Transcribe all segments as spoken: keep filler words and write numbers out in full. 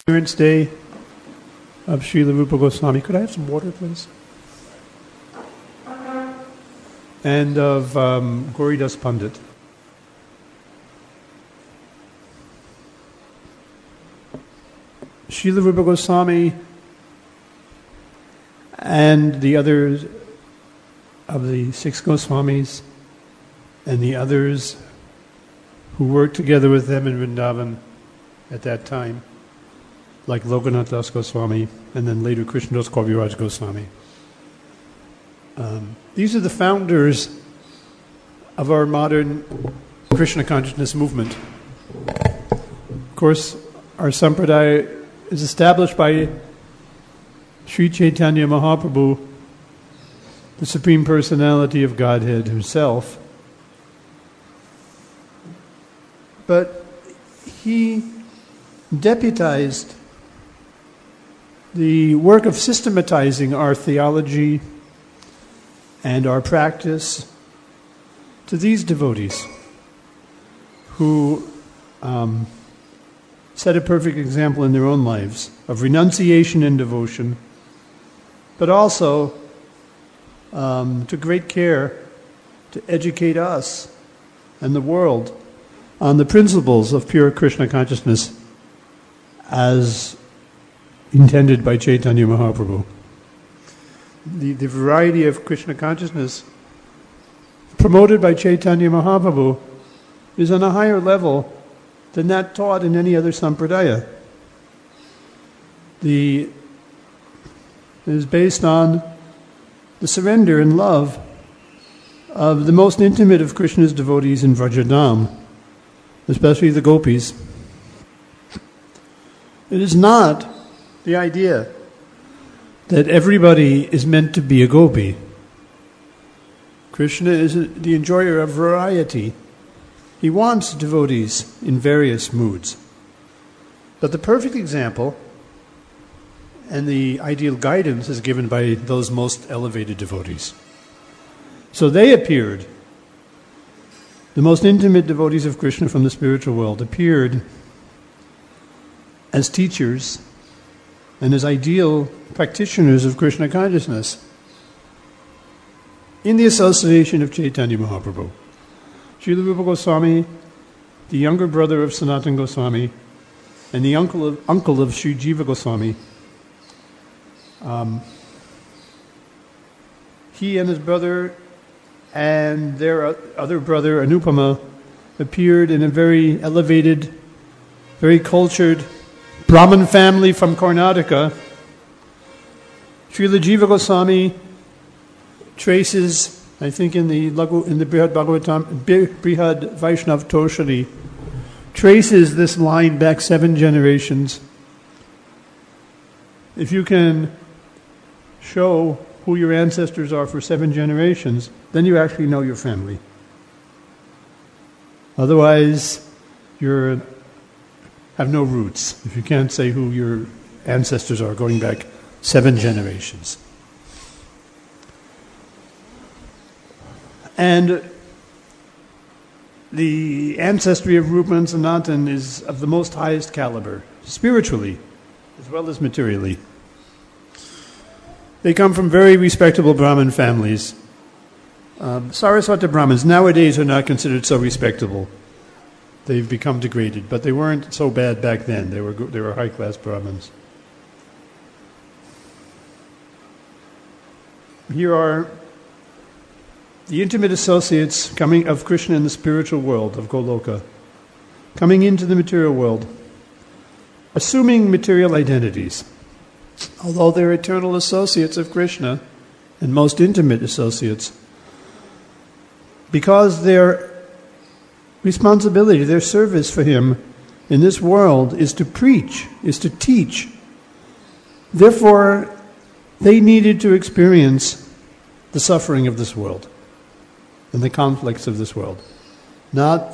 Parents' Day of Srila Rupa Goswami. Could I have some water, please? And of um, Gauridas Pandit. Srila Rupa Goswami and the others of the six Goswamis and the others who worked together with them in Vrindavan at that time, like Lokanath Das Goswami and then later Krishnadas Kaviraj Goswami. Um, these are the founders of our modern Krishna consciousness movement. Of course, our sampradaya is established by Sri Chaitanya Mahaprabhu, the Supreme Personality of Godhead himself. But he deputized the work of systematizing our theology and our practice to these devotees who um, set a perfect example in their own lives of renunciation and devotion, but also um, took great care to educate us and the world on the principles of pure Krishna consciousness as intended by Chaitanya Mahaprabhu. The, the variety of Krishna consciousness promoted by Chaitanya Mahaprabhu is on a higher level than that taught in any other sampradaya. The, it is based on the surrender and love of the most intimate of Krishna's devotees in Vrajadam, especially the gopis. It is not the idea that everybody is meant to be a gopi. Krishna is the enjoyer of variety. He wants devotees in various moods. But the perfect example and the ideal guidance is given by those most elevated devotees. So they appeared, the most intimate devotees of Krishna from the spiritual world appeared as teachers and as ideal practitioners of Krishna consciousness in the association of Chaitanya Mahaprabhu. Srila Rupa Goswami, the younger brother of Sanatana Goswami, and the uncle of, uncle of Sri Jiva Goswami, um, he and his brother and their other brother, Anupama, appeared in a very elevated, very cultured Brahmin family from Karnataka. Srila Jiva Goswami traces, I think in the Lagu, in the Brihad Bhagavatam, Brihad Vaishnav Toshali, traces this line back seven generations. If you can show who your ancestors are for seven generations, then you actually know your family. Otherwise, you're have no roots, if you can't say who your ancestors are going back seven generations. And the ancestry of Rupa and Sanatan is of the most highest caliber, spiritually as well as materially. They come from very respectable Brahmin families. Um, Saraswata Brahmins nowadays are not considered so respectable. They've become degraded, but they weren't so bad back then. They were they were high-class Brahmins. Here are the intimate associates coming of Krishna in the spiritual world of Goloka, coming into the material world, assuming material identities. Although they're eternal associates of Krishna and most intimate associates, because their responsibility, their service for him in this world is to preach, is to teach. Therefore, they needed to experience the suffering of this world and the conflicts of this world. Not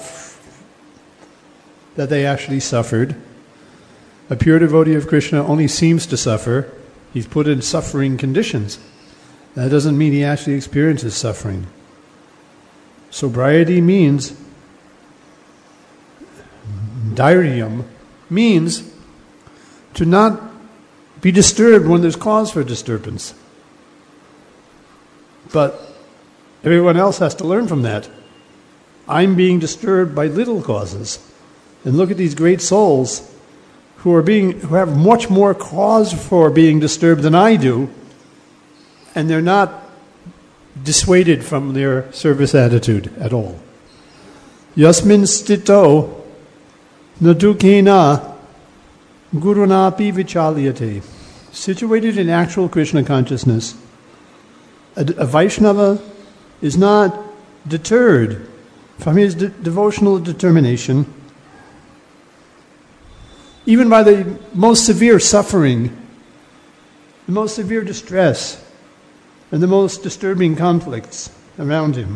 that they actually suffered. A pure devotee of Krishna only seems to suffer. He's put in suffering conditions. That doesn't mean he actually experiences suffering. Sobriety means, dhairyam means to not be disturbed when there's cause for disturbance. But everyone else has to learn from that. I'm being disturbed by little causes. And look at these great souls who are being who have much more cause for being disturbed than I do, and they're not dissuaded from their service attitude at all. Yasmin stito nadukena gurunapi vichalyate. Situated in actual Krishna consciousness, a, a Vaishnava is not deterred from his de- devotional determination, even by the most severe suffering, the most severe distress, and the most disturbing conflicts around him.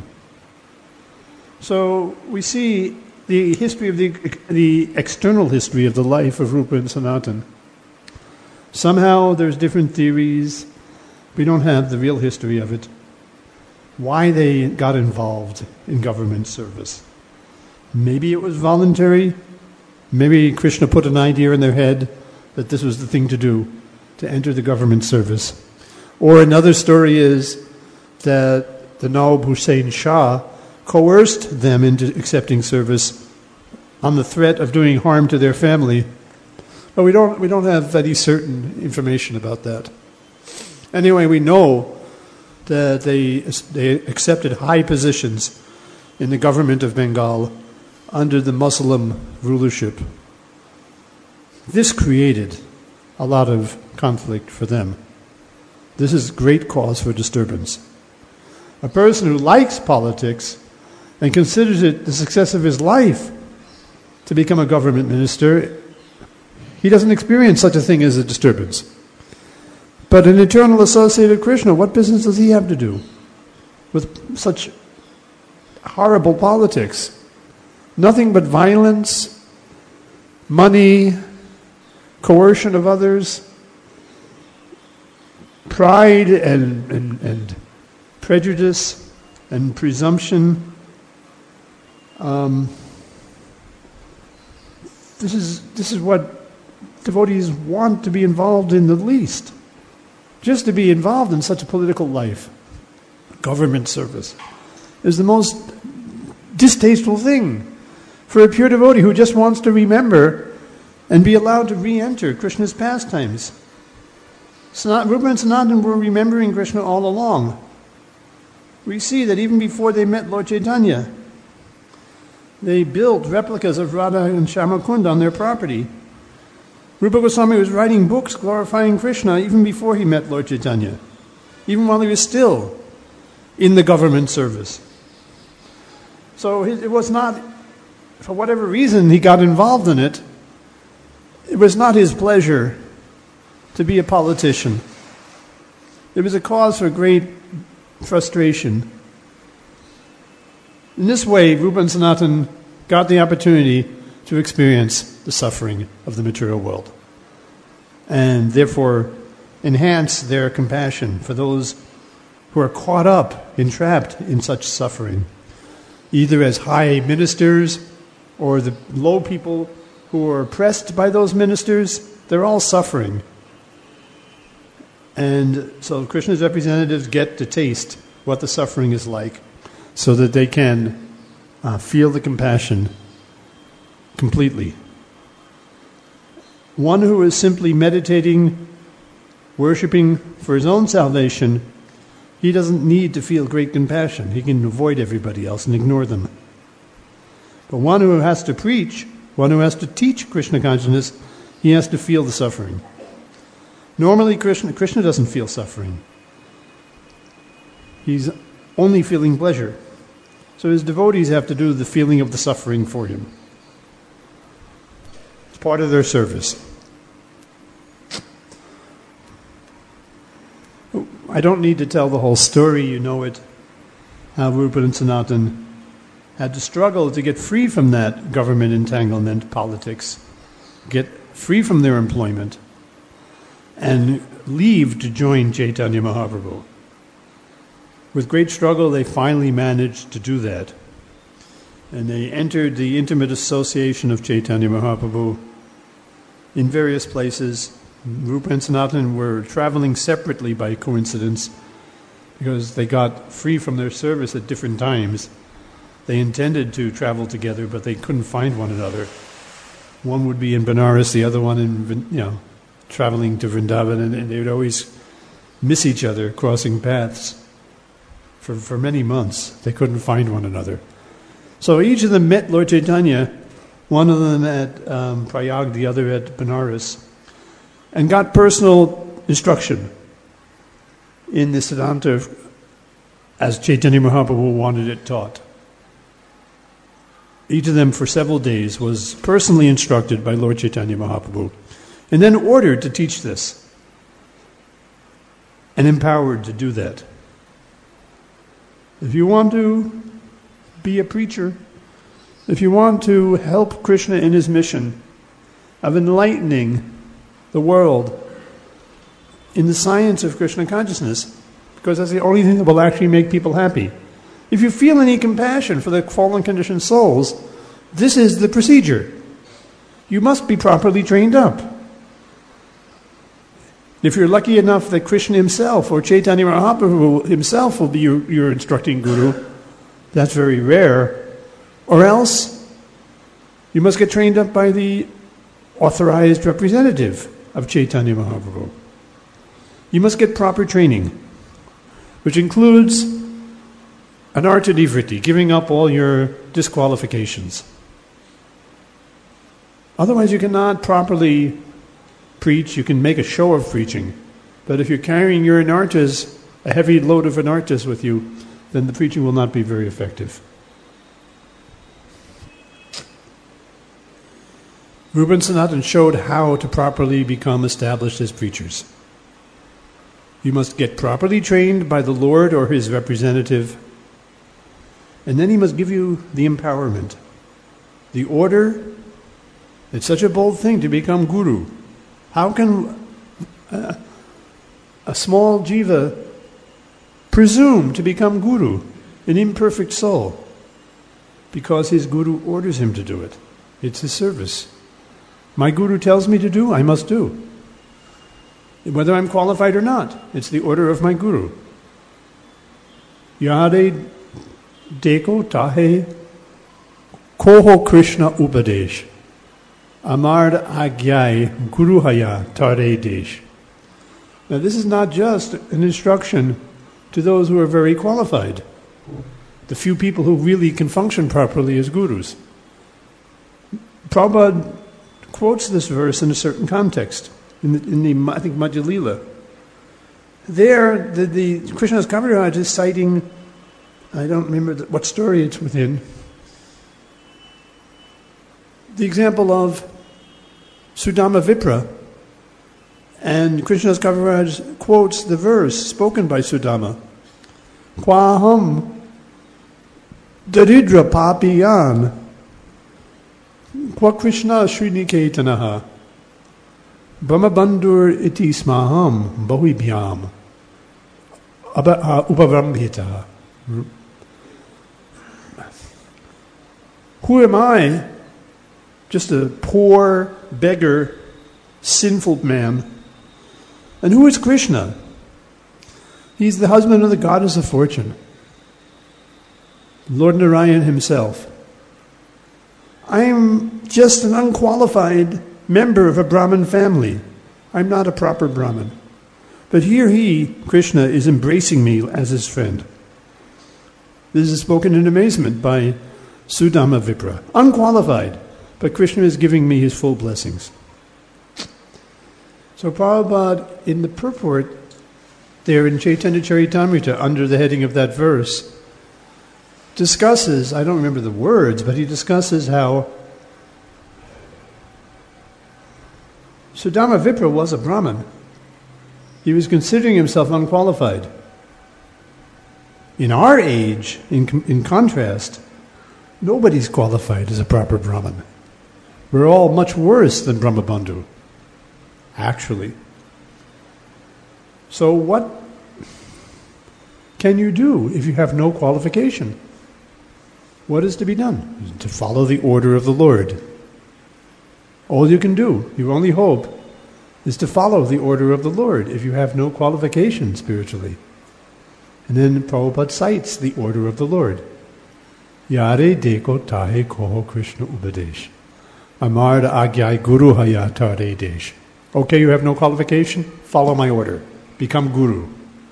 So we see the history of the, the external history of the life of Rupa and Sanatan. Somehow there's different theories. We don't have the real history of it. Why they got involved in government service. Maybe it was voluntary. Maybe Krishna put an idea in their head that this was the thing to do, to enter the government service. Or another story is that the Nawab Hussain Shah coerced them into accepting service on the threat of doing harm to their family. But we don't we don't have any certain information about that. Anyway, we know that they they accepted high positions in the government of Bengal under the Muslim rulership. This created a lot of conflict for them. This is great cause for disturbance. A person who likes politics and considers it the success of his life to become a government minister, he doesn't experience such a thing as a disturbance. But an eternal associate of Krishna, what business does he have to do with such horrible politics? Nothing but violence, money, coercion of others, pride and, and, and prejudice and presumption. Um, this is this is what devotees want to be involved in the least. Just to be involved in such a political life, government service, is the most distasteful thing for a pure devotee who just wants to remember and be allowed to re-enter Krishna's pastimes. Sanat, Rupa and Sanatan were remembering Krishna all along. We see that even before they met Lord Chaitanya, they built replicas of Radha and Shyamakund on their property. Rupa Goswami was writing books glorifying Krishna even before he met Lord Chaitanya, even while he was still in the government service. So it was not, for whatever reason he got involved in it, it was not his pleasure to be a politician. It was a cause for great frustration. In this way, Rupa and Sanatan got the opportunity to experience the suffering of the material world, and therefore enhance their compassion for those who are caught up, entrapped in such suffering, either as high ministers or the low people who are oppressed by those ministers. They're all suffering. And so Krishna's representatives get to taste what the suffering is like so that they can uh, feel the compassion completely. One who is simply meditating, worshipping for his own salvation, he doesn't need to feel great compassion. He can avoid everybody else and ignore them. But one who has to preach, one who has to teach Krishna consciousness, he has to feel the suffering. Normally, Krishna, Krishna doesn't feel suffering. He's only feeling pleasure. So his devotees have to do the feeling of the suffering for him. It's part of their service. I don't need to tell the whole story, you know it, how Rupa and Sanatan had to struggle to get free from that government entanglement politics, get free from their employment, and leave to join Chaitanya Mahaprabhu. With great struggle, they finally managed to do that. And they entered the intimate association of Chaitanya Mahaprabhu. in various places. Rupa and Sanatan were traveling separately by coincidence because they got free from their service at different times. They intended to travel together, but they couldn't find one another. One would be in Benares, the other one in, you know, traveling to Vrindavan, and, and they would always miss each other, crossing paths. For, for many months, they couldn't find one another. So each of them met Lord Chaitanya, one of them at um, Prayag, the other at Benares, and got personal instruction in the Siddhanta as Chaitanya Mahaprabhu wanted it taught. Each of them for several days was personally instructed by Lord Chaitanya Mahaprabhu and then ordered to teach this and empowered to do that. If you want to be a preacher, if you want to help Krishna in his mission of enlightening the world in the science of Krishna consciousness, because that's the only thing that will actually make people happy. If you feel any compassion for the fallen conditioned souls, this is the procedure. You must be properly trained up. If you're lucky enough that Krishna himself or Chaitanya Mahaprabhu himself will be your, your instructing guru, that's very rare. Or else, you must get trained up by the authorized representative of Chaitanya Mahaprabhu. You must get proper training, which includes an arta nivritti, giving up all your disqualifications. Otherwise you cannot properly preach. You can make a show of preaching, but if you're carrying your anartas, a heavy load of anartas with you, then the preaching will not be very effective. Rupa and Sanatan showed how to properly become established as preachers. You must get properly trained by the Lord or his representative, and then he must give you the empowerment, the order. It's such a bold thing to become guru. How can a, a small jiva presume to become guru, an imperfect soul? Because his guru orders him to do it. It's his service. My guru tells me to do, I must do. Whether I'm qualified or not, it's the order of my guru. Yade deko tahe koho Krishna upadesh. Amar agyai guru haya tare desh. Now this is not just an instruction to those who are very qualified, the few people who really can function properly as gurus. Prabhupada quotes this verse in a certain context, in the, in the I think, Madhya Lila. There, the, the Krishnadas Kaviraj is citing, I don't remember the, what story it's within, the example of Sudama Vipra, and Krishnadas Kaviraj quotes the verse spoken by Sudama, Kwaham daridra papiyan Kwa Krishna Srinikeetanaha Brahmabandhur iti smaham bahibhyam upavrambhita. Who am I? Just a poor, beggar, sinful man. And who is Krishna? He's the husband of the goddess of fortune, Lord Narayan himself. I'm just an unqualified member of a Brahmin family. I'm not a proper Brahmin. But here he, Krishna, is embracing me as his friend. This is spoken in amazement by Sudama Vipra. Unqualified, but Krishna is giving me his full blessings. So Prabhupada, in the purport there in Chaitanya Charitamrita, under the heading of that verse, discusses, I don't remember the words, but he discusses how Sudama Vipra was a Brahmin. He was considering himself unqualified. In our age, in, in contrast, nobody's qualified as a proper Brahmin. We're all much worse than Brahmabandhu, actually. So what can you do if you have no qualification? What is to be done? To follow the order of the Lord. All you can do, your only hope, is to follow the order of the Lord if you have no qualification spiritually. And then Prabhupada cites the order of the Lord. Yare deko tahe koho Krishna upadesh. Amar agyai guru haya tare desh. Okay, you have no qualification? Follow my order. Become guru.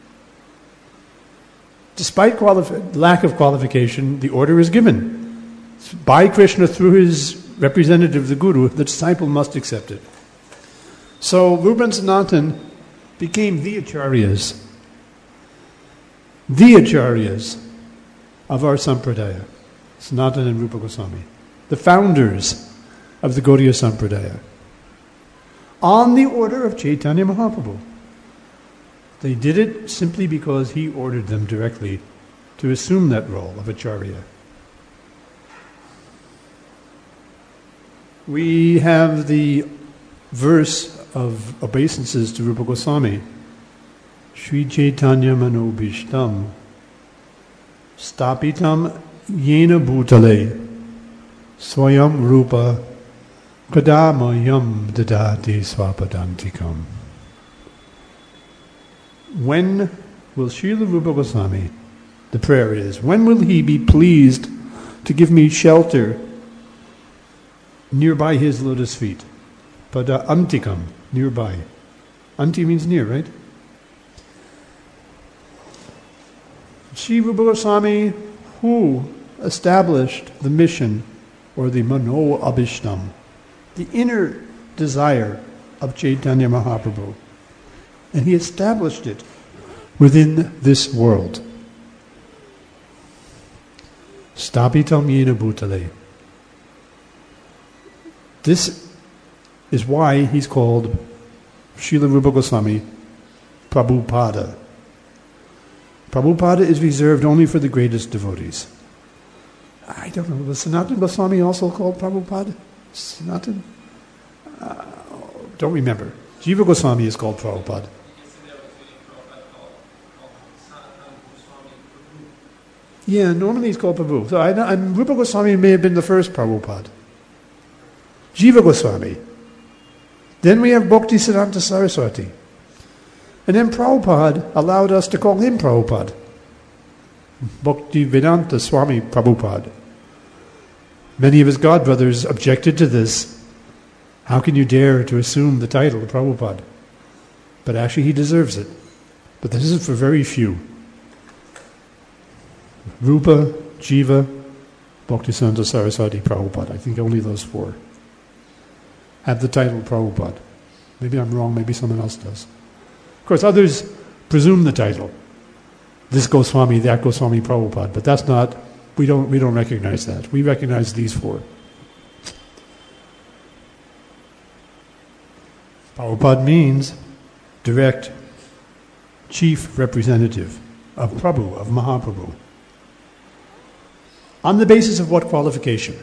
Despite quali- lack of qualification, the order is given. By Krishna through his representative, the guru, the disciple must accept it. So Rupa and Sanatan became the acharyas, the acharyas of our sampradaya, Sanatana and Rupa Goswami, the founders of the Gaudiya Sampradaya, on the order of Chaitanya Mahaprabhu. They did it simply because he ordered them directly to assume that role of acharya. We have the verse of obeisances to Rupa Goswami. Sri Chaitanya Manobishtam Stapitam Yena Bhutale Swayam Rupa Kadamayam Dadati Swapadantikam. When will Srila Rupa Goswami, the prayer is, when will he be pleased to give me shelter nearby his lotus feet? Pada antikam, nearby. Anti means near, right? Sri Rupa Goswami, who established the mission, or the Mano Abhishtam, the inner desire of Chaitanya Mahaprabhu. And he established it within this world. Stapitam yena bhutale. This is why he's called Srila Rupa Goswami Prabhupada. Prabhupada is reserved only for the greatest devotees. I don't know, was Sanatana Goswami also called Prabhupada? Sanatana? Uh, don't remember. Jiva Goswami is called Prabhupada. Yeah, normally he's called Prabhu. So I, I, Rupa Goswami may have been the first Prabhupada. Jiva Goswami. Then we have Bhakti Siddhanta Saraswati. And then Prabhupada allowed us to call him Prabhupada. Bhakti Vedanta Swami Prabhupada. Many of his godbrothers objected to this. How can you dare to assume the title of Prabhupada? But actually he deserves it. But this is for very few. Rupa, Jiva, Bhaktisiddhanta Saraswati, Prabhupada. I think only those four have the title Prabhupada. Maybe I'm wrong, maybe someone else does. Of course, others presume the title. This Goswami, that Goswami, Prabhupada. But that's not, we don't, we don't recognize that. We recognize these four. Prabhupada means direct chief representative of Prabhu, of Mahaprabhu. On the basis of what qualification?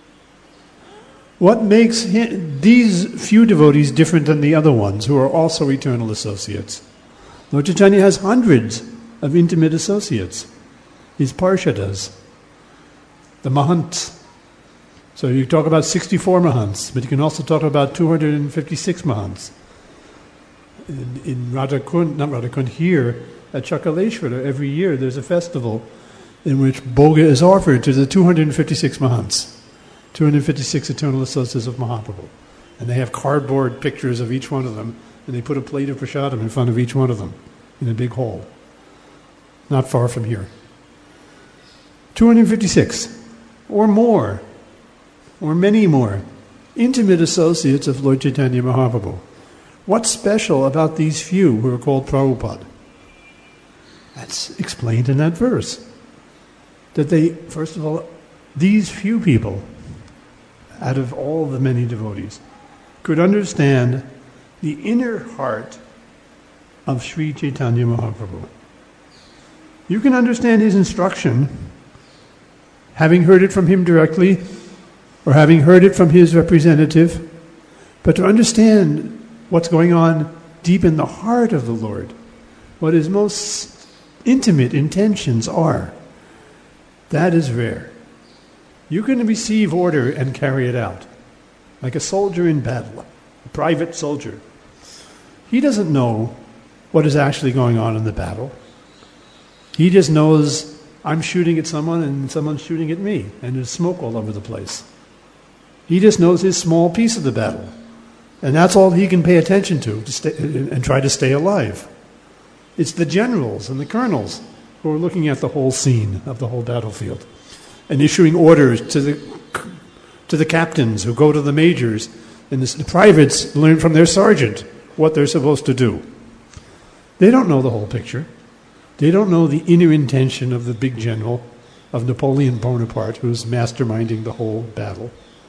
What makes him, these few devotees different than the other ones who are also eternal associates? Lord Chaitanya has hundreds of intimate associates. His Parshadas, the Mahants. So you talk about sixty-four Mahants, but you can also talk about two hundred fifty-six Mahants. In, in Radhakund, not Radhakund, here at Chakaleshwara, every year there's a festival in which Bhoga is offered to the two hundred fifty-six Mahants, two hundred fifty-six eternal associates of Mahaprabhu. And they have cardboard pictures of each one of them, and they put a plate of prasadam in front of each one of them in a big hall, not far from here. two hundred fifty-six, or more, or many more, intimate associates of Lord Chaitanya Mahaprabhu. What's special about these few who are called Prabhupada? That's explained in that verse. That they, first of all, these few people, out of all the many devotees, could understand the inner heart of Sri Chaitanya Mahaprabhu. You can understand his instruction, having heard it from him directly, or having heard it from his representative, but to understand what's going on deep in the heart of the Lord, what his most intimate intentions are, that is rare. You can receive order and carry it out. like a soldier in battle, a private soldier. He doesn't know what is actually going on in the battle. He just knows I'm shooting at someone and someone's shooting at me, and there's smoke all over the place. He just knows his small piece of the battle. And that's all he can pay attention to, to stay, and try to stay alive. It's the generals and the colonels who are looking at the whole scene of the whole battlefield and issuing orders to the to the captains who go to the majors, and the privates learn from their sergeant what they're supposed to do. They don't know the whole picture. They don't know the inner intention of the big general, of Napoleon Bonaparte, who's masterminding the whole battle.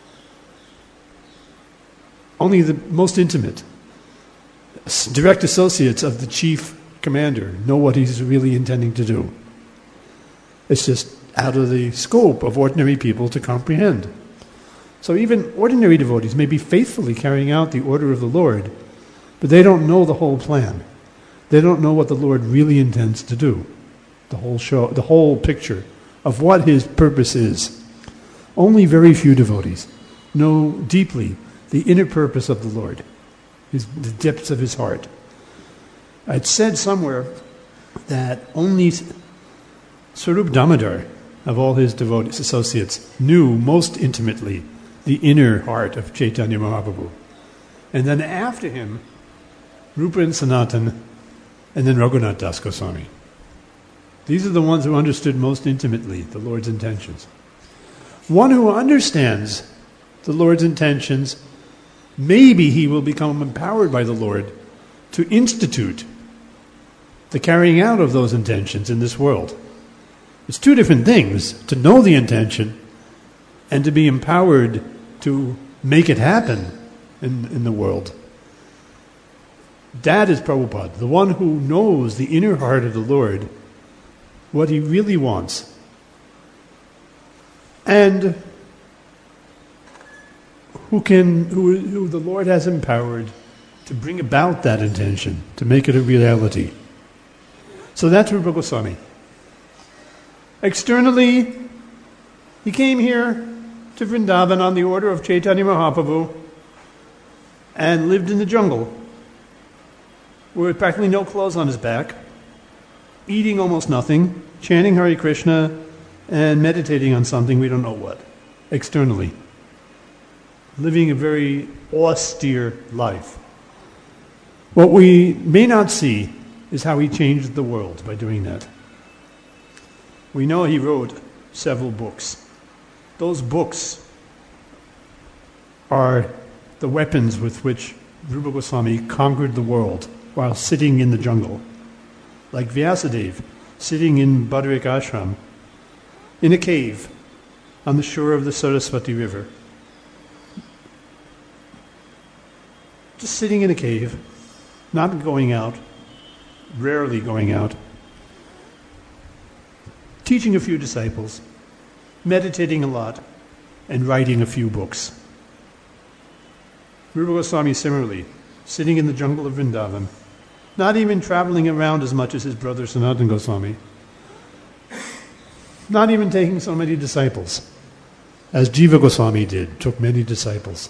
Only the most intimate, direct associates of the chief commander know what he's really intending to do. It's just out of the scope of ordinary people to comprehend. So even ordinary devotees may be faithfully carrying out the order of the Lord, but they don't know the whole plan. They don't know what the Lord really intends to do, the whole show, the whole picture of what his purpose is. Only very few devotees know deeply the inner purpose of the Lord, his, the depths of his heart. I'd said somewhere that only Swarup Damodar, of all his devotees, associates, knew most intimately the inner heart of Chaitanya Mahaprabhu. And then after him, Rupa and Sanatan, and then Raghunath Das Goswami. These are the ones who understood most intimately the Lord's intentions. One who understands the Lord's intentions, maybe he will become empowered by the Lord to institute the carrying out of those intentions in this world. It's two different things, to know the intention and to be empowered to make it happen in, in the world. That is Prabhupada, the one who knows the inner heart of the Lord, what he really wants. And who can, who, who the Lord has empowered to bring about that intention, to make it a reality. So that's Rupa Goswami. Externally, he came here to Vrindavan on the order of Chaitanya Mahaprabhu and lived in the jungle with practically no clothes on his back, eating almost nothing, chanting Hare Krishna, and meditating on something we don't know what, externally. Living a very austere life. What we may not see is how he changed the world by doing that. We know he wrote several books. Those books are the weapons with which Rupa Goswami conquered the world while sitting in the jungle. Like Vyasadeva, sitting in Badarik Ashram, in a cave on the shore of the Saraswati River. Just sitting in a cave, not going out, rarely going out, teaching a few disciples, meditating a lot, and writing a few books. Rupa Goswami similarly, sitting in the jungle of Vrindavan, not even traveling around as much as his brother Sanatan Goswami, not even taking so many disciples, as Jiva Goswami did, took many disciples.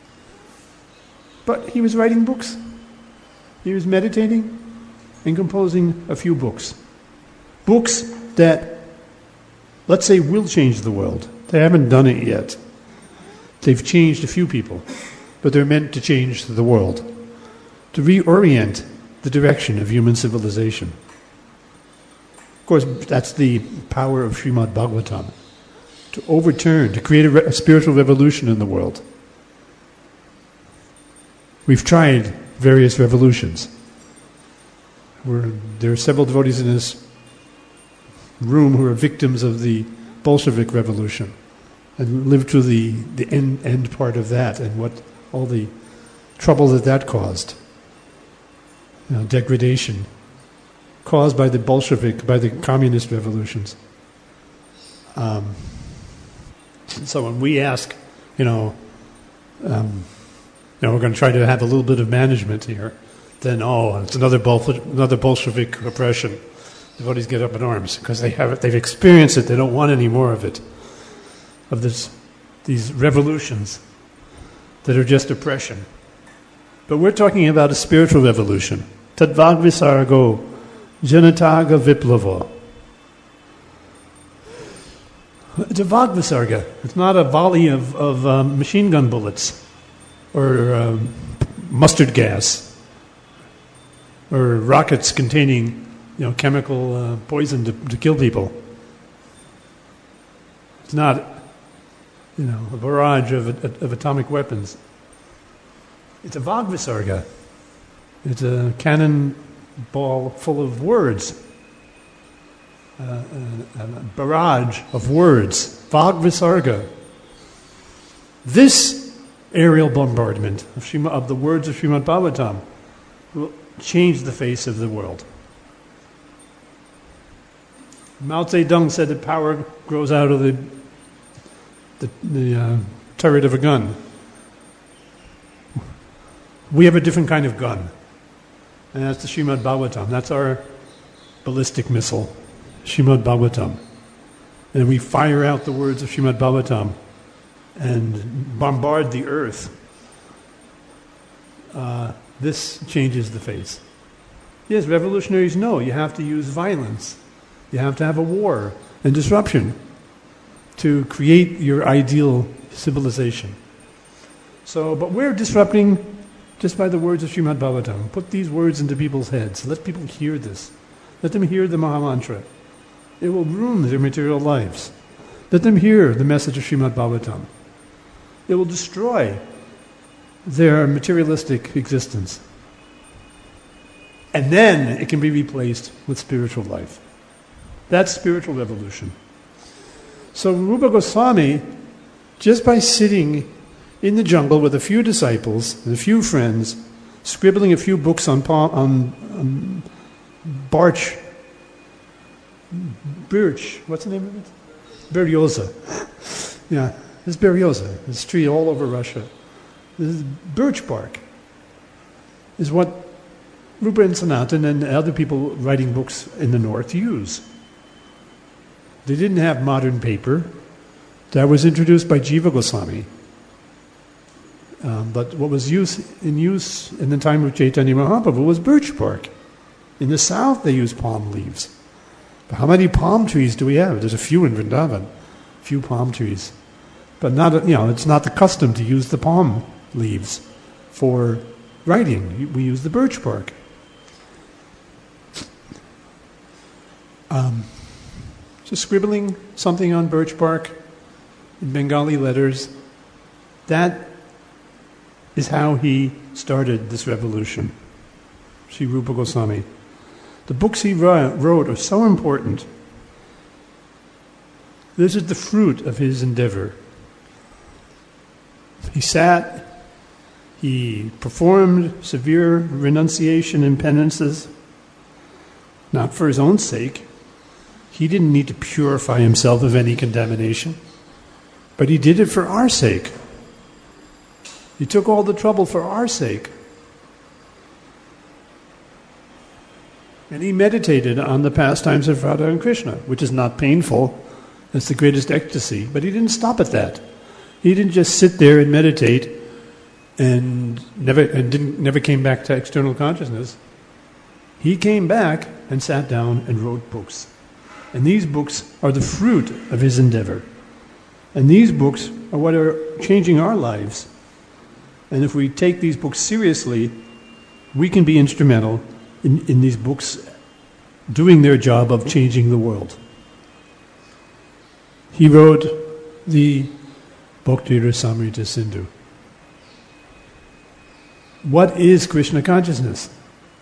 But he was writing books. He was meditating and composing a few books. Books that, let's say, will change the world. They haven't done it yet. They've changed a few people, but they're meant to change the world, to reorient the direction of human civilization. Of course, that's the power of Srimad Bhagavatam, to overturn, to create a, re- a spiritual revolution in the world. We've tried various revolutions. We're, there are several devotees in this room who are victims of the Bolshevik Revolution and lived through the, the end, end part of that and what all the trouble that that caused. You know, degradation caused by the Bolshevik, by the communist revolutions. Um, so when we ask, you know, um, you know, we're going to try to have a little bit of management here, then, oh, it's another, Bol- another Bolshevik oppression. Devotees get up in arms because they have it, they've experienced it, they don't want any more of it, of this, these revolutions. that are just oppression. But we're talking about a spiritual revolution. Tadvagvisargo janataga viplava. It's a Vagvisarga. It's not a volley of, of um, machine gun bullets or um, mustard gas or rockets containing, you know, chemical uh, poison to, to kill people. It's not, you know, a barrage of, of atomic weapons. It's a Vagvisarga. It's a cannonball full of words. Uh, a, a barrage of words, Vagvisarga. This aerial bombardment of, Srimad, of the words of Srimad Bhagavatam will change the face of the world. Mao Zedong said that power grows out of the the, the uh, turret of a gun. We have a different kind of gun, and that's the Srimad Bhagavatam. That's our ballistic missile. Srimad Bhagavatam. And we fire out the words of Srimad Bhagavatam and bombard the earth. Uh, this changes the face. Yes, revolutionaries know you have to use violence. You have to have a war and disruption to create your ideal civilization. So, but we're disrupting just by the words of Srimad Bhagavatam. Put these words into people's heads. Let people hear this. Let them hear the Mahamantra. It will ruin their material lives. Let them hear the message of Srimad Bhagavatam. It will destroy their materialistic existence. And then it can be replaced with spiritual life. That's spiritual revolution. So Rupa Goswami, just by sitting in the jungle with a few disciples and a few friends, scribbling a few books on, palm, on, on barch, birch, what's the name of it? Beryoza. Yeah, this beryoza, this tree all over Russia. This birch bark is what Rupa and Sanatan and other people writing books in the north use. They didn't have modern paper. That was introduced by Jiva Goswami. Um, but what was use, in use in the time of Chaitanya Mahaprabhu was birch bark. In the south they use palm leaves. But how many palm trees do we have? There's a few in Vrindavan, a few palm trees. But not, you know, it's not the custom to use the palm leaves for writing. We use the birch bark. Um, so scribbling something on birch bark in Bengali letters, that is how he started this revolution, Sri Rupa Goswami. The books he wrote are so important. This is the fruit of his endeavor. He sat, he performed severe renunciation and penances, not for his own sake. He didn't need to purify himself of any contamination, but he did it for our sake. He took all the trouble for our sake. And he meditated on the pastimes of Radha and Krishna, which is not painful. It's the greatest ecstasy. But he didn't stop at that. He didn't just sit there and meditate and never and didn't never came back to external consciousness. He came back and sat down and wrote books. And these books are the fruit of his endeavor. And these books are what are changing our lives. And if we take these books seriously, we can be instrumental in, in these books doing their job of changing the world. He wrote the Bhakti Rasamrita Sindhu. What is Krishna consciousness?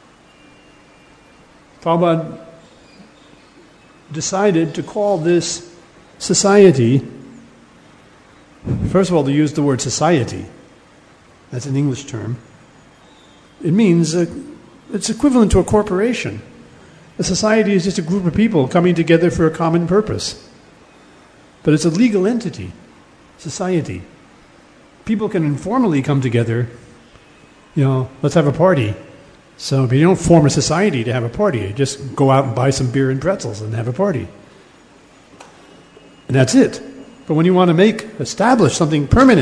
Prabhupada decided to call this society, first of all, to use the word society. That's an English term. It means, uh, it's equivalent to a corporation. A society is just a group of people coming together for a common purpose. But it's a legal entity, society. People can informally come together, you know, let's have a party. So but you don't form a society to have a party. You just go out and buy some beer and pretzels and have a party. And that's it. But when you want to make, establish something permanent,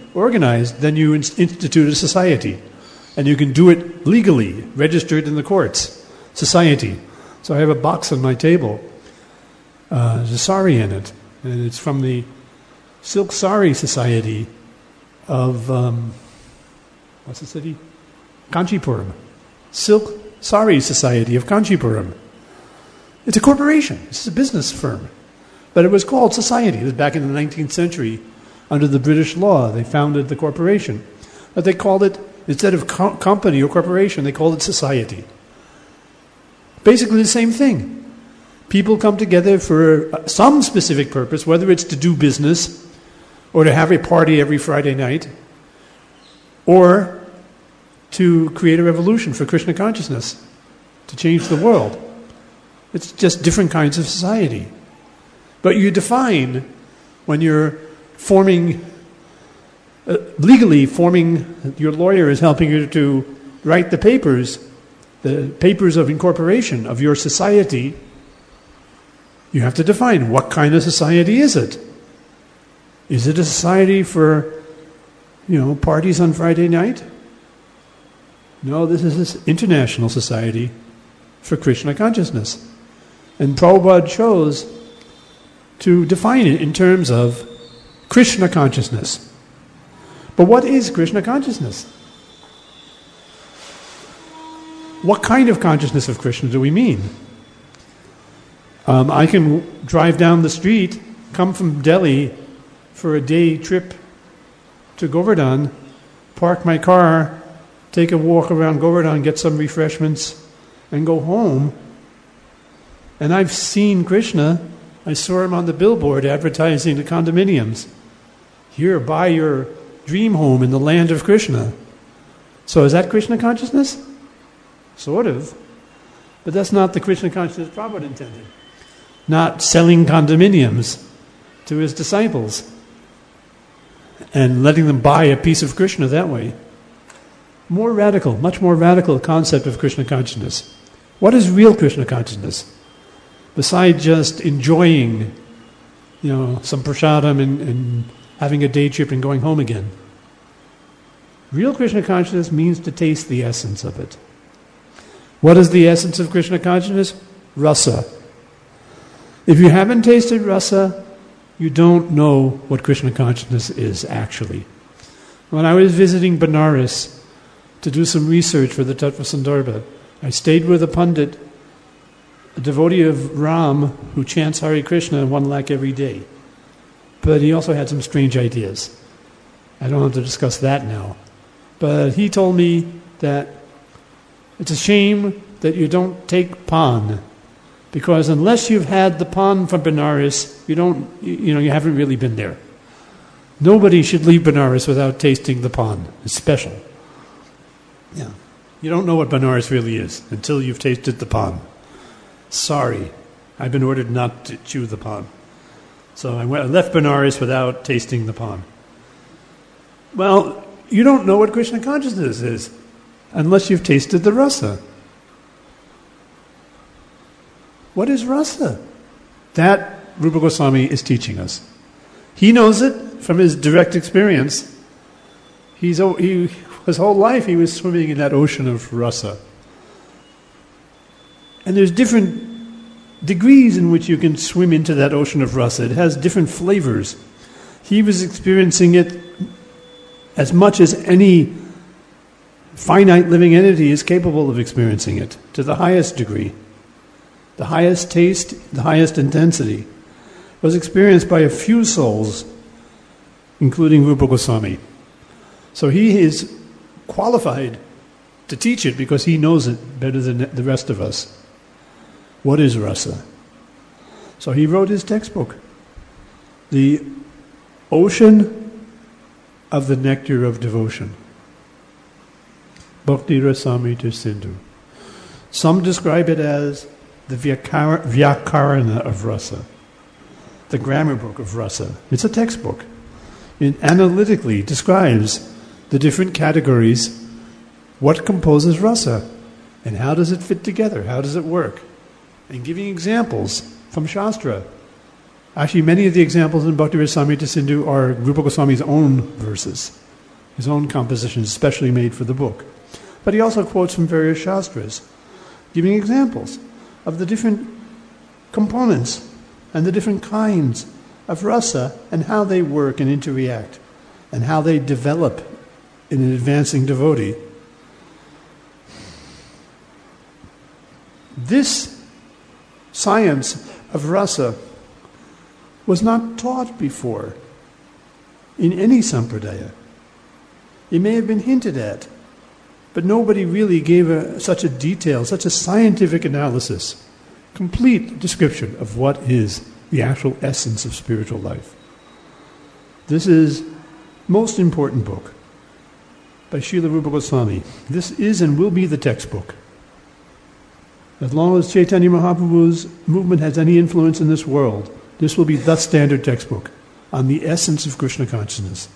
organized, then you institute a society. And you can do it legally, registered in the courts. Society. So I have a box on my table. Uh, there's a sari in it. And it's from the Silk Sari Society of, um, what's the city? Kanchipuram. Silk Sari Society of Kanchipuram. It's a corporation. It's a business firm. But it was called society. It was back in the nineteenth century. Under the British law, they founded the corporation. But they called it, instead of co- company or corporation, they called it society. Basically the same thing. People come together for some specific purpose, whether it's to do business, or to have a party every Friday night, or to create a revolution for Krishna consciousness, to change the world. It's just different kinds of society. But you define, when you're forming, uh, legally forming, your lawyer is helping you to write the papers, the papers of incorporation of your society. You have to define, what kind of society is it? Is it a society for, you know, parties on Friday night? No, this is this international society for Krishna consciousness. And Prabhupada chose to define it in terms of Krishna consciousness. But what is Krishna consciousness? What kind of consciousness of Krishna do we mean? Um, I can drive down the street, come from Delhi for a day trip to Govardhan, park my car, take a walk around Govardhan, get some refreshments, and go home. And I've seen Krishna. I saw him on the billboard advertising the condominiums. Here, buy your dream home in the land of Krishna. So is that Krishna consciousness? Sort of. But that's not the Krishna consciousness Prabhupada intended. Not selling condominiums to his disciples and letting them buy a piece of Krishna that way. More radical, much more radical concept of Krishna consciousness. What is real Krishna consciousness? Besides just enjoying, you know, some prasadam and, and having a day trip and going home again. Real Krishna consciousness means to taste the essence of it. What is the essence of Krishna consciousness? Rasa. If you haven't tasted rasa, you don't know what Krishna consciousness is actually. When I was visiting Benares to do some research for the Tattva Sandarbha, I stayed with a Pandit, a devotee of Ram who chants Hare Krishna one lakh every day. But he also had some strange ideas. I don't have to discuss that now. But he told me that it's a shame that you don't take pan, because unless you've had the pan from Benares, you don't, you know, you haven't really been there. Nobody should leave Benares without tasting the pan. It's special. Yeah. You don't know what Benares really is until you've tasted the pan. Sorry, I've been ordered not to chew the pan. So I, went, I left Benares without tasting the pan. Well, you don't know what Krishna consciousness is unless you've tasted the rasa. What is rasa? That Rupa Goswami is teaching us. He knows it from his direct experience. He's he, his whole life he was swimming in that ocean of rasa. And there's different degrees in which you can swim into that ocean of rasa. It has different flavors. He was experiencing it as much as any finite living entity is capable of experiencing it, to the highest degree. The highest taste, the highest intensity, was experienced by a few souls, including Rupa Goswami. So he is qualified to teach it because he knows it better than the rest of us. What is rasa? So he wrote his textbook, The Ocean of the Nectar of Devotion. Bhakti Rasamrita Sindhu. Some describe it as the Vyakar- Vyakarana of rasa, the grammar book of rasa. It's a textbook. It analytically describes the different categories, what composes rasa, and how does it fit together, how does it work, and giving examples from Shastra. Actually, many of the examples in Bhakti Rasamrita Sindhu are Rupa Goswami's own verses, his own compositions, especially made for the book. But he also quotes from various shastras, giving examples of the different components and the different kinds of rasa and how they work and interact and how they develop in an advancing devotee. This science of rasa was not taught before in any sampradaya. It may have been hinted at, but nobody really gave a, such a detail, such a scientific analysis, complete description of what is the actual essence of spiritual life. This is most important book by Srila Rupa Goswami. This is and will be the textbook. As long as Chaitanya Mahaprabhu's movement has any influence in this world, this will be the standard textbook on the essence of Krishna consciousness.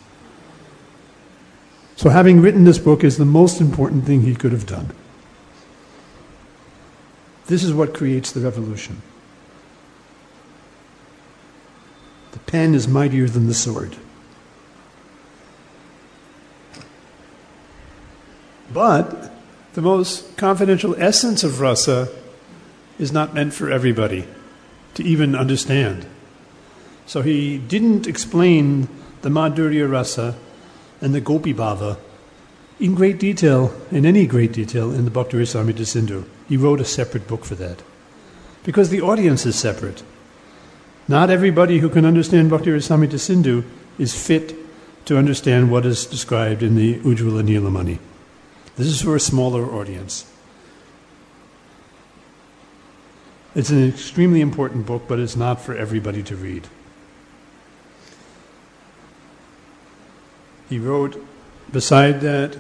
So having written this book is the most important thing he could have done. This is what creates the revolution. The pen is mightier than the sword. But the most confidential essence of rasa is not meant for everybody to even understand. So he didn't explain the Madhurya rasa and the Gopi Bhava in great detail, in any great detail, in the Bhakti Rasamrita Sindhu. He wrote a separate book for that. Because the audience is separate. Not everybody who can understand Bhakti Rasamrita Sindhu is fit to understand what is described in the Ujjvala Nilamani. This is for a smaller audience. It's an extremely important book, but it's not for everybody to read. He wrote, beside that,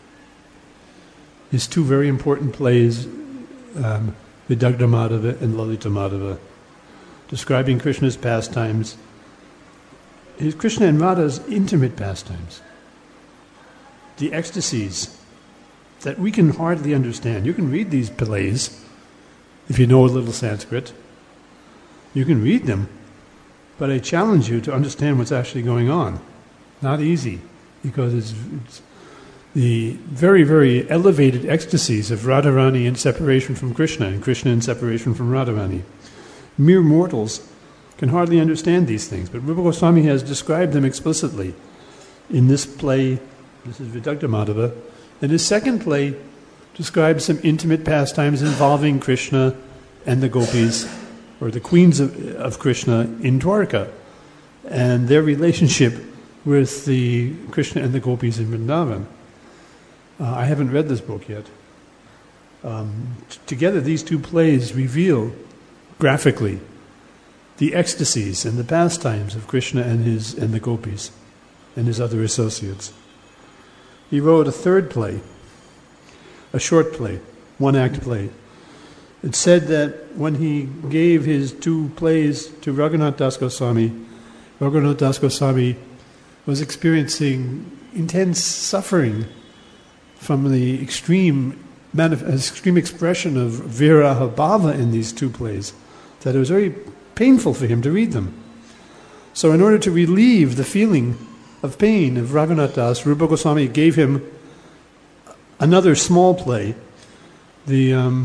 his two very important plays, um, Vidagdha Madhava and Lalita Madhava, describing Krishna's pastimes, his Krishna and Radha's intimate pastimes, the ecstasies that we can hardly understand. You can read these plays if you know a little Sanskrit. You can read them, but I challenge you to understand what's actually going on. Not easy, because it's, it's the very, very elevated ecstasies of Radharani in separation from Krishna and Krishna in separation from Radharani. Mere mortals can hardly understand these things, but Rupa Goswami has described them explicitly in this play. This is Vidagdha Madhava. And his second play describes some intimate pastimes involving Krishna and the gopis, or the queens of, of Krishna in Dwarka, and their relationship with the Krishna and the gopis in Vrindavan. Uh, I haven't read this book yet. Um, t- together, these two plays reveal graphically the ecstasies and the pastimes of Krishna and his and the gopis and his other associates. He wrote a third play, a short play, one-act play. It's said that when he gave his two plays to Raghunath Das Goswami, Raghunath Das Goswami was experiencing intense suffering from the extreme, manif- extreme expression of viraha bhava in these two plays, that it was very painful for him to read them. So in order to relieve the feeling of pain of Raghunath Das, Rupa Goswami gave him another small play, the um,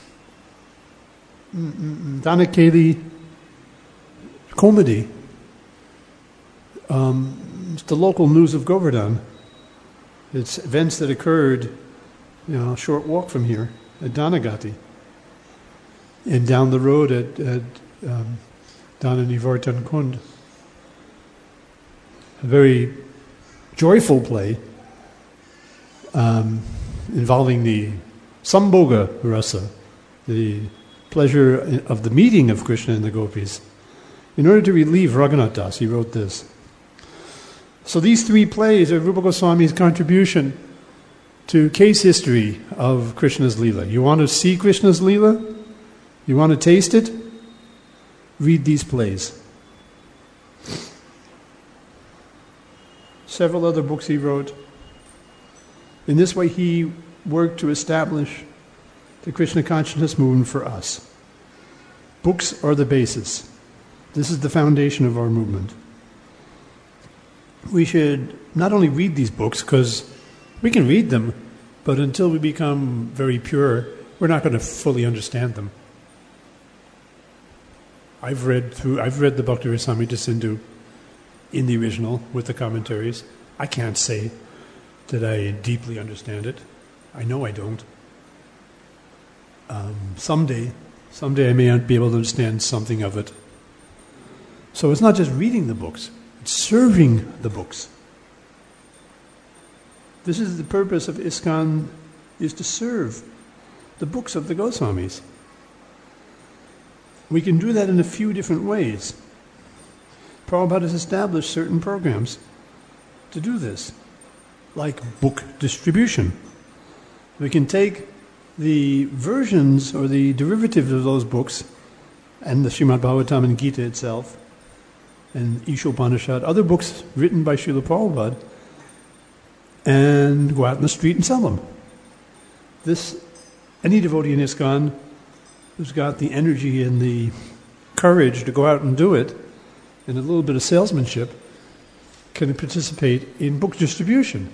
Dhanakeli Komedi. Um, it's the local news of Govardhan. It's events that occurred, you know, a short walk from here at Dhanagati, and down the road at, at um, Dhananivartan Kund. A very joyful play um, involving the Sambhoga rasa, the pleasure of the meeting of Krishna and the gopis. In order to relieve Raghunath Das, he wrote this. So these three plays are Rupa Goswami's contribution to case history of Krishna's Leela. You want to see Krishna's Leela? You want to taste it? Read these plays. Several other books he wrote. In this way, he worked to establish the Krishna consciousness movement for us. Books are the basis. This is the foundation of our movement. We should not only read these books, because we can read them, but until we become very pure, we're not going to fully understand them. I've read through. I've read the Bhakti-rasamrita Sindhu in the original with the commentaries. I can't say that I deeply understand it. I know I don't. Um, someday, someday I may be able to understand something of it. So it's not just reading the books, it's serving the books. This is the purpose of ISKCON, is to serve the books of the Goswamis. We can do that in a few different ways. Prabhupada has established certain programs to do this, like book distribution. We can take the versions or the derivatives of those books and the Srimad Bhagavatam and Gita itself and Ishopanishad, other books written by Srila Prabhupada, and go out in the street and sell them. This, any devotee in ISKCON who's got the energy and the courage to go out and do it, and a little bit of salesmanship, can participate in book distribution.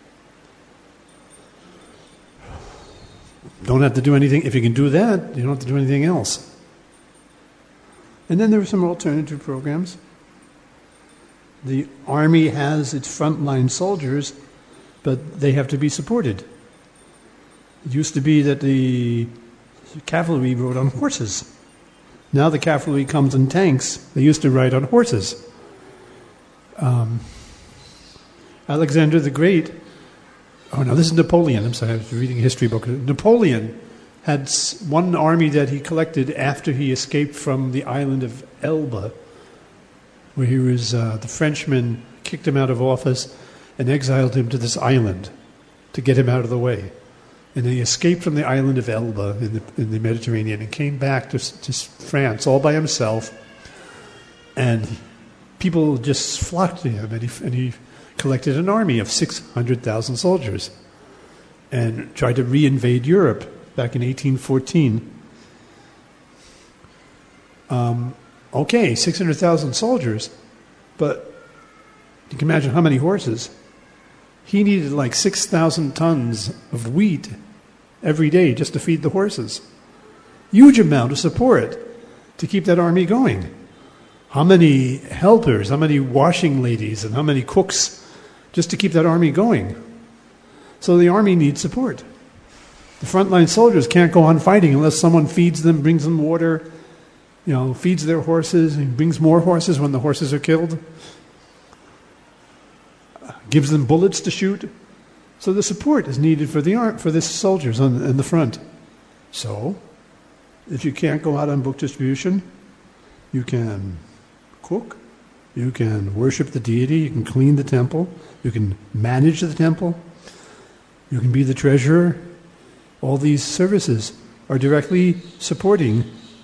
Don't have to do anything. If you can do that, you don't have to do anything else. And then there are some alternative programs. The army has its frontline soldiers, but they have to be supported. It used to be that the cavalry rode on horses. Now the cavalry comes in tanks. They used to ride on horses. Um, Alexander the Great, oh no, this is Napoleon, I'm sorry, I was reading a history book. Napoleon had one army that he collected after he escaped from the island of Elba, where he was, uh, the Frenchmen kicked him out of office and exiled him to this island to get him out of the way. And then he escaped from the island of Elba in the, in the Mediterranean and came back to, to France all by himself. And people just flocked to him, and he, and he collected an army of six hundred thousand soldiers and tried to reinvade Europe back in eighteen fourteen. Um, okay, six hundred thousand soldiers, but you can imagine how many horses. He needed like six thousand tons of wheat every day just to feed the horses. Huge amount of support to keep that army going. How many helpers, how many washing ladies, and how many cooks just to keep that army going. So the army needs support. The frontline soldiers can't go on fighting unless someone feeds them, brings them water, you know, feeds their horses, and brings more horses when the horses are killed, gives them bullets to shoot. So the support is needed for the art, for the soldiers on in the front. So, if you can't go out on book distribution, you can cook, you can worship the deity, you can clean the temple, you can manage the temple, you can be the treasurer. All these services are directly supporting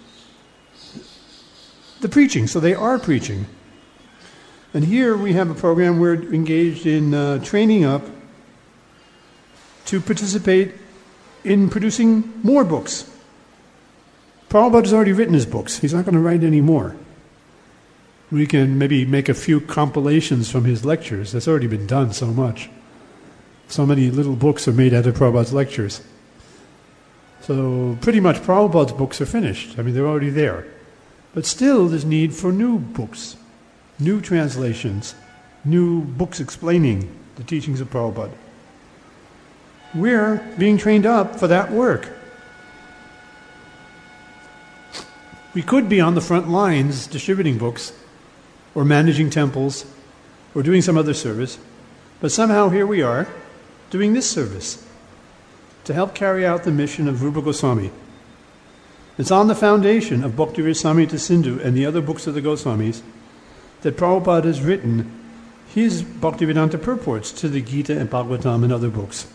the preaching, so they are preaching. And here we have a program we're engaged in uh, training up to participate in producing more books. Prabhupada has already written his books. He's not going to write any more. We can maybe make a few compilations from his lectures. That's already been done so much. So many little books are made out of Prabhupada's lectures. So pretty much Prabhupada's books are finished. I mean, they're already there. But still there's need for new books, new translations, new books explaining the teachings of Prabhupada. We're being trained up for that work. We could be on the front lines distributing books or managing temples or doing some other service, but somehow here we are doing this service to help carry out the mission of Rupa Goswami. It's on the foundation of Bhakti-rasamrita Sindhu and the other books of the Goswamis that Prabhupada has written his Bhaktivedanta purports to the Gita and Bhagavatam and other books.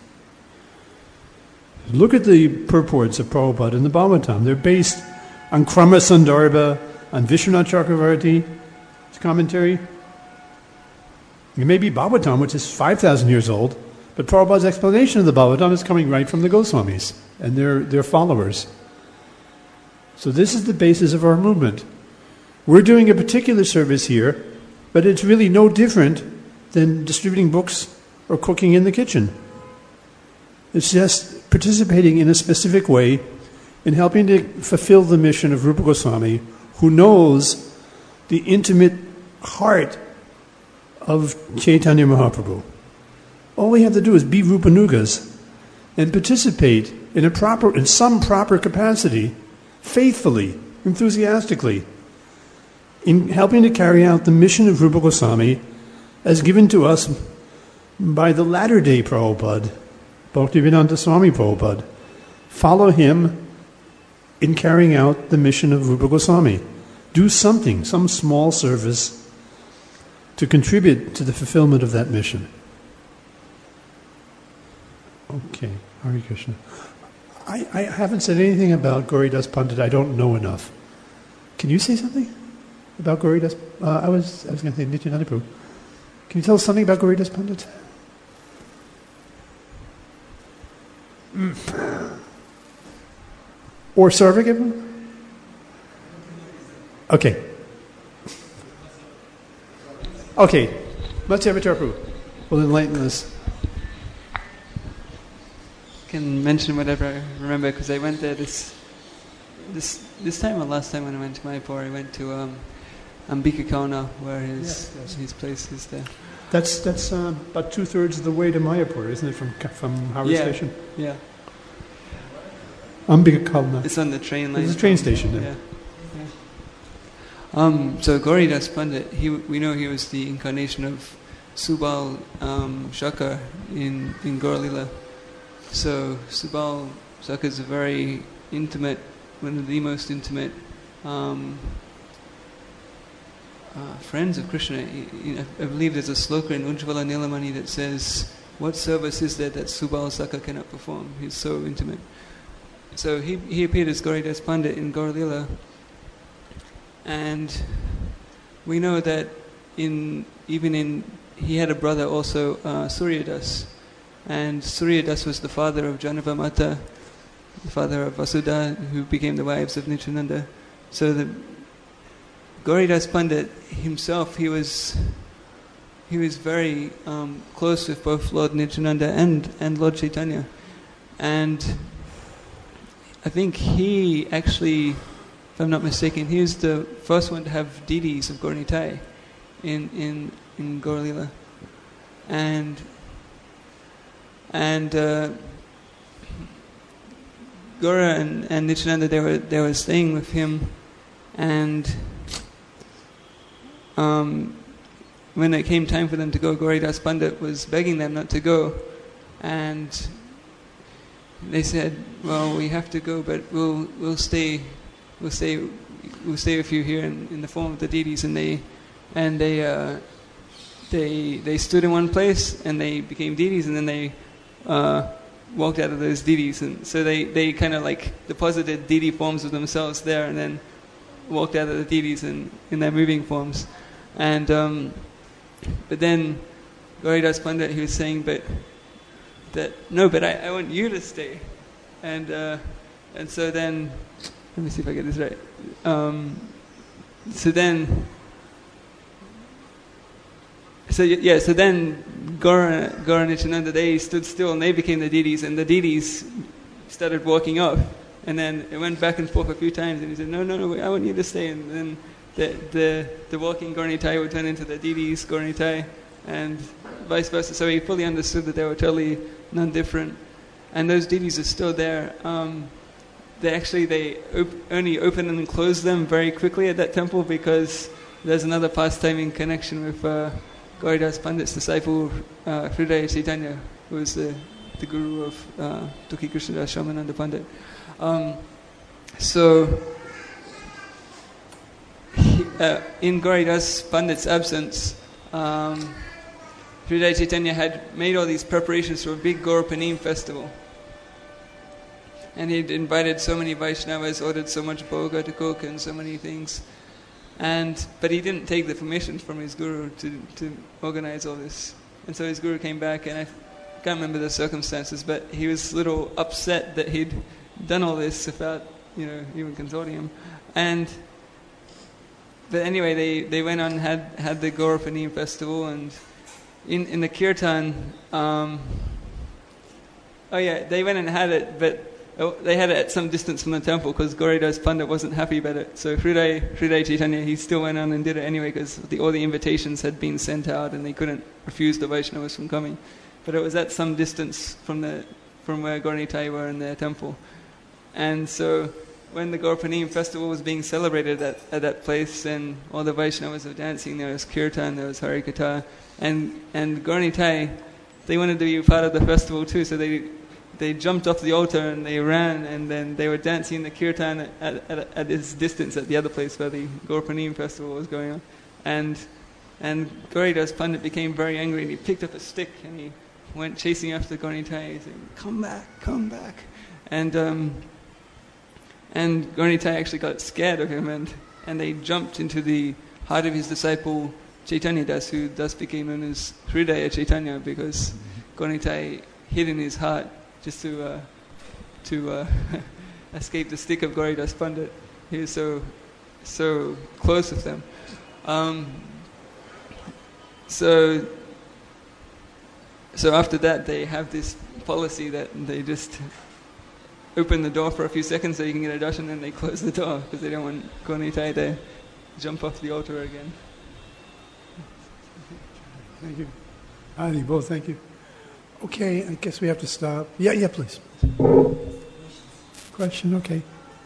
Look at the purports of Prabhupada in the Bhagavatam. They're based on Krama Sandarbha, on Vishwanath Chakravarti's commentary. It may be Bhagavatam, which is five thousand years old, but Prabhupada's explanation of the Bhagavatam is coming right from the Goswamis and their, their followers. So this is the basis of our movement. We're doing a particular service here, but it's really no different than distributing books or cooking in the kitchen. It's just participating in a specific way in helping to fulfill the mission of Rupa Goswami, who knows the intimate heart of Chaitanya Mahaprabhu. All we have to do is be Rupanugas and participate in a proper, in some proper capacity, faithfully, enthusiastically, in helping to carry out the mission of Rupa Goswami as given to us by the latter-day Prabhupada, Bhaktivedanta Swami Prabhupada. Follow him in carrying out the mission of Rupa Goswami. Do something, some small service to contribute to the fulfillment of that mission. Okay, Hare Krishna. I, I haven't said anything about Gauridas Pandit. I don't know enough. Can you say something about Gauridas? Uh, I was I was going to say Nityananda Prabhu. Can you tell us something about Gauridas Pandit? Mm. Or Sarvagam? Okay. Okay. Matsyavatara Prabhu will enlighten us. I can mention whatever I remember because I went there this this this time or last time when I went to Mayapur. I went to um, Ambika Kauna, where his yes, yes. his place is there. That's that's uh, about two thirds of the way to Mayapur, isn't it? From from Howrah yeah, Station. Yeah. Ambika Kauna. It's on the train line. It's a train station. Yeah. yeah. yeah. Um, so Gauridas Pandit, he we know he was the incarnation of Subal um, Shaka in in Gaur Lila. So Subal Shaka is a very intimate, one of the most intimate um, uh, friends of Krishna. He, he, I believe there's a sloka in Ujjvala Nilamani that says, "What service is there that Subal Shaka cannot perform?" He's so intimate. So he he appeared as Gauridas Pandit in Gaur Lila, and we know that in even in he had a brother also, uh, Suryadas. And Suryadas was the father of Janavamata, the father of Vasudha, who became the wives of Nityananda. So the Gauridas Pandit himself, he was he was very um, close with both Lord Nityananda and, and Lord Chaitanya. And I think he actually, if I'm not mistaken, he was the first one to have deities of Gaur Nitai in, in, in Gaur Lila. And And uh, Gaura and, and Nityananda, they were they were staying with him, and um, when it came time for them to go, Gauridas Pandit was begging them not to go, and they said, "Well, we have to go, but we'll we'll stay, we'll stay, we'll stay with you here in, in the form of the deities." And they and they uh, they they stood in one place, and they became deities, and then they Uh, walked out of those deities, and so they, they kind of like deposited deity forms of themselves there, and then walked out of the deities in, in their moving forms. And um, but then Gauridas Pandit, he was saying, but that no, but I, I want you to stay, and uh, and so then let me see if I get this right. Um, so then. So yeah, so then Gaura, Gaura and Nityananda, they stood still and they became the deities, and the deities started walking up, and then it went back and forth a few times, and he said, no, no, no, I want you to stay, and then the the, the walking Gaur Nitai would turn into the deities Gaur Nitai, and vice versa. So he fully understood that they were totally non-different, and those deities are still there. Um, they actually they op- only open and close them very quickly at that temple because there's another pastime in connection with. Uh, Gauridas Pandit's disciple, uh, Hridaya Chaitanya, who was the, the guru of uh, Tukhi Krishnadas Shyamananda Pandit. Um, so, he, uh, in Gauridas Pandit's absence, um, Hridaya Chaitanya had made all these preparations for a big Gaur Panim festival. And he'd invited so many Vaishnavas, ordered so much bhoga to cook and so many things. And but he didn't take the permission from his guru to, to organize all this. And so his guru came back, and I can't remember the circumstances, but he was a little upset that he'd done all this without, you know, even consulting him. And but anyway, they, they went on and had, had the Gaurapanim festival, and in, in the kirtan, um, oh yeah, they went and had it, but they had it at some distance from the temple because Gauridas Pandit wasn't happy about it. So Hriday, Hriday Chaitanya, he still went on and did it anyway because the, all the invitations had been sent out and they couldn't refuse the Vaishnavas from coming. But it was at some distance from the from where Gauranitai were in their temple. And so when the Gaurapanim festival was being celebrated at, at that place, and all the Vaishnavas were dancing, there was kirtan, there was Harikatha, and, and Gauranitai, they wanted to be part of the festival too, so they they jumped off the altar and they ran, and then they were dancing the kirtan at, at, at this distance at the other place where the Gaurapanim festival was going on. And and Gauridas Pandit became very angry, and he picked up a stick and he went chasing after Gauranitai, saying, "Come back, come back!" And um, and Gauranitai actually got scared of him, and, and they jumped into the heart of his disciple Chaitanya Das, who thus became known as Hridaya Chaitanya, because Gauranitai hid in his heart just to uh, to uh, escape the stick of Gauridas Pandit. He was so so close with them. Um, so so after that, they have this policy that they just open the door for a few seconds so you can get a darshan, and then they close the door because they don't want Gauranitai to jump off the altar again. Thank you. Adi, both, thank you. Okay, I guess we have to stop. Yeah, yeah, please. Question, okay.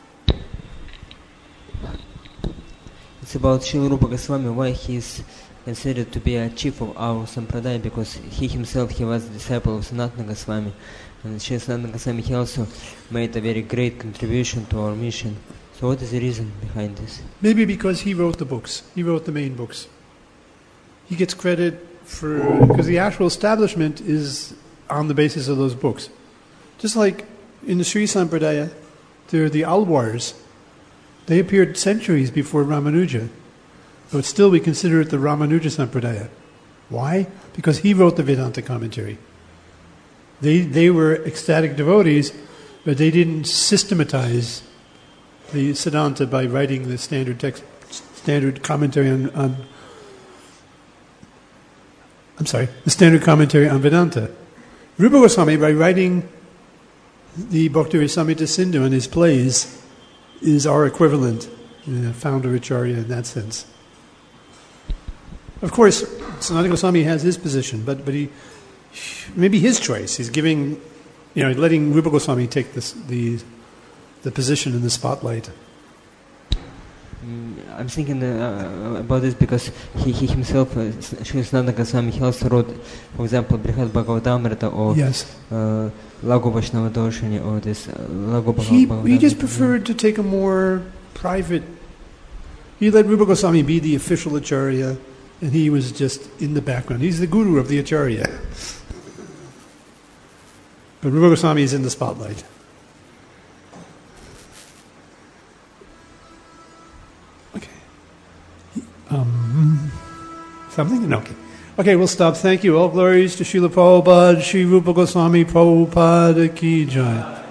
It's about Srila Rupa Goswami, why he is considered to be a chief of our Sampradaya, because he himself, he was a disciple of Sanatana Goswami. And Srila Sanatana Goswami, he also made a very great contribution to our mission. So what is the reason behind this? Maybe because he wrote the books. He wrote the main books. He gets credit for, because the actual establishment is on the basis of those books. Just like in the Sri Sampradaya, there are the Alwars. They appeared centuries before Ramanuja, but still we consider it the Ramanuja Sampradaya. Why? Because he wrote the Vedanta commentary. They they were ecstatic devotees, but they didn't systematize the Siddhanta by writing the standard text, standard commentary on, on I'm sorry, the standard commentary on Vedanta. Rupa Goswami, by writing the Bhakti Rasamrita Sindhu and his plays, is our equivalent, uh, founder Acharya in that sense. Of course, Sanatana Goswami has his position, but but he maybe his choice. He's giving, you know, letting Rupa Goswami take this, the the position in the spotlight. I'm thinking uh, about this because he, he himself, uh, Srila Sanatana Goswami, he also wrote, for example, Brihad Bhagavatamrita or yes. uh, Laghu Vaishnava Doshani or this uh, Laghu Bhagavatamrita. He, he just preferred to take a more private. He let Rupa Goswami be the official Acharya, and he was just in the background. He's the guru of the Acharya. But Rupa Goswami is in the spotlight. Um, something? No, okay. Okay, we'll stop. Thank you. All glories to Srila Prabhupada, Sri Rupa Goswami Prabhupada Ki Jai.